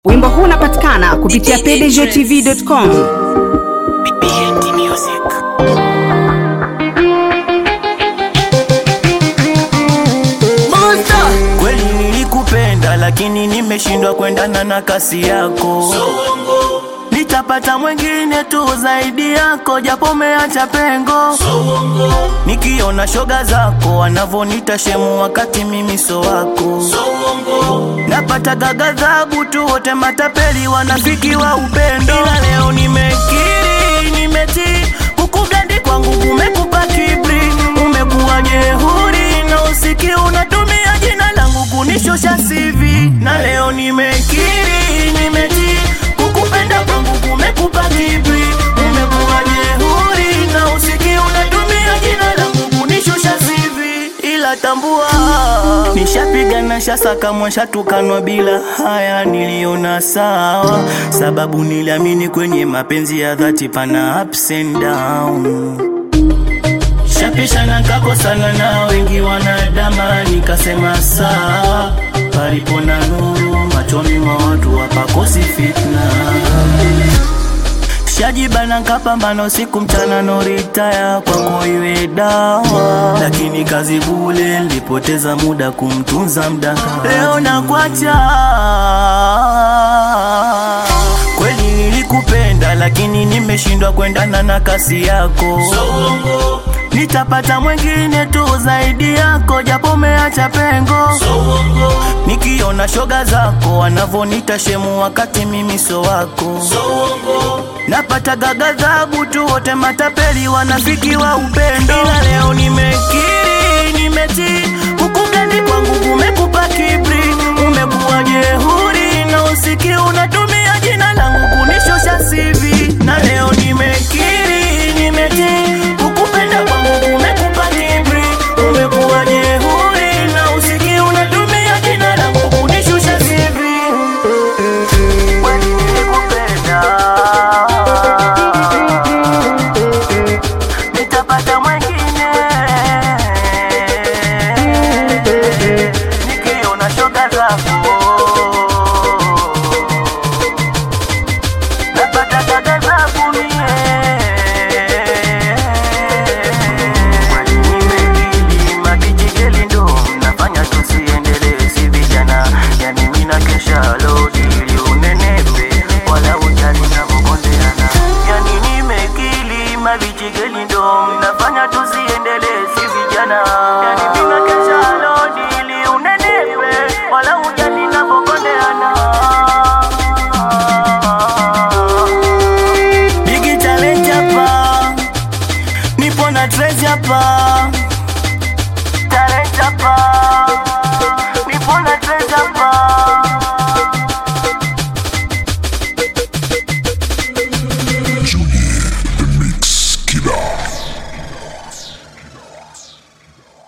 Wimbo huu unapatikana kupitia pdgtv.com. BNT Music. Kweli nilikupenda lakini nimeshindwa kuendana na kasi yako. Nitapata mwingine tu zaidi yako japo umeacha pengo. Nikiona shoga zako wanavonita shemu wakati mimi so wako. Napata ghadhabu tu wote matapeli wanafiki wa upendo. Ila leo nimekiri nimetii kukugandi kwangu kumekupa kibri. Umekuwa jehuri na usiki unatumia jina langu kunishosha CV. Na leo nimekiri nimetii kukupenda kwangu kumekupa kibri. Umekuwa jehuri na usiki unatumia jina langu kunishosha CV. Ila tambua nishapiga na shasaka mwasha tukanwa bila haya niliona sawa. Sababu niliamini kwenye mapenzi ya dhati pana ups and down. Shapisha na kakosana na wengi wanadama nikasema sawa. Palipo na nuru machoni mwa watu wapakosi fitna. Shajibana nkapambana usiku mchana no retire kwako iwe dawa. Lakini kazi bule nilipoteza muda kumtunza mdaka. Leo nakuacha. Kweli nilikupenda lakini nimeshindwa kuendana na kasi yako. Nitapata mwingine tu zaidi yako japo umeacha pengo. Nikiona shoga zako wanavonita shemu wakati mimi so wako. Napata ghadhabu tu wote matapeli wanafiki wa upendo. Ila leo nimekiri nimetii kukugandi kwangu kumekupa kibri. Umekuwa jehuri na usiki unatumia jina langu kunishosha CV. Na leo nimekiri nimetii kukupenda kwangu kumekupa kibri. Umekuwa jehuri na usiki unatumia jina langu kunishosha CV. Kweli nilikupenda, nitapata mwingine. Nikiona shoga zako napata ghadhabu mie. Kwani nimekili mabijigeli ndo mnafanya tusiendelee si vijana. Yani mina kesha lodi ili unenepe wala ujali na kukondeana. Yani nimekili mabijigeli ndo mnafanya tusiendelee si vijana. Yani mina kesha lodi ili unenepe wala ujali na kukondeana. Bigi challenge hapa, nipo na Trace hapa. Challenge hapa.